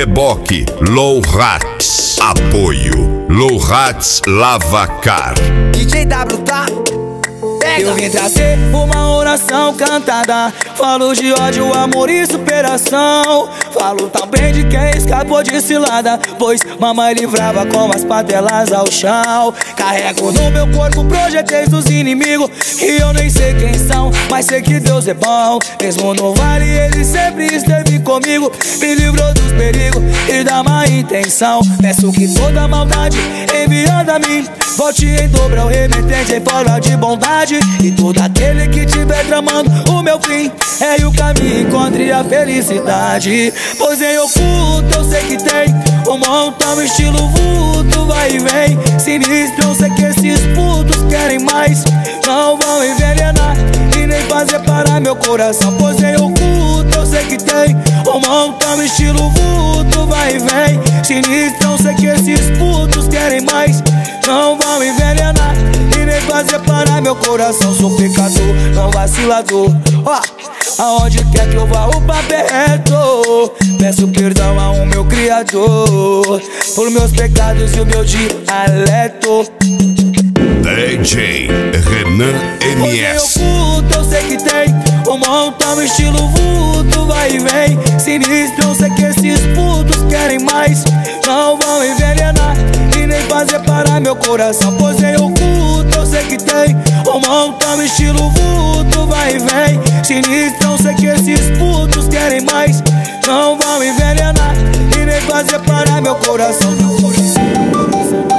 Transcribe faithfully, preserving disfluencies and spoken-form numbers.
Reboque Low Rats. Apoio Low Rats Lavacar. D J W, tá? Eu vim trazer uma oração cantada. Falo de ódio, amor e superação. Falo também de quem escapou de cilada, pois mamãe livrava com as patelas ao chão. Carrego no meu corpo projetos dos inimigos que eu nem sei quem são, mas sei que Deus é bom. Mesmo no vale ele sempre esteve comigo, me livrou dos perigos e da má intenção. Peço que toda maldade enviada a mim volte em dobro ao remetente em forma de bondade. E todo aquele que tiver tramando o meu fim, é o caminho, encontre a felicidade. Pois em oculto eu sei que tem um montão estilo vulto, vai e vem. Sinistro, eu sei que esses putos querem mais, não vão envenenar e nem fazer parar meu coração. Pois em oculto eu sei que tem um montão estilo vulto, vai e vem. Sinistro, eu sei que esses putos querem mais, não vão envenenar e nem fazer parar meu coração. Sou pecador, não vacilador. Ó, aonde quer que eu vá o papo é reto. Peço perdão ao meu Criador por meus pecados e o meu dialeto. D J Renan M S. Pois em oculto eu sei que tem um montão estilo vulto, vai e vem. Sinistro, eu sei que esses putos querem mais, não vão envenenar e nem fazer parar meu coração. Pois em oculto eu sei que tem um montão estilo vulto, vai e vem. Sinistro, eu sei que esses putos querem mais, não vão envenenar e nem fazer parar meu coração. Meu coração.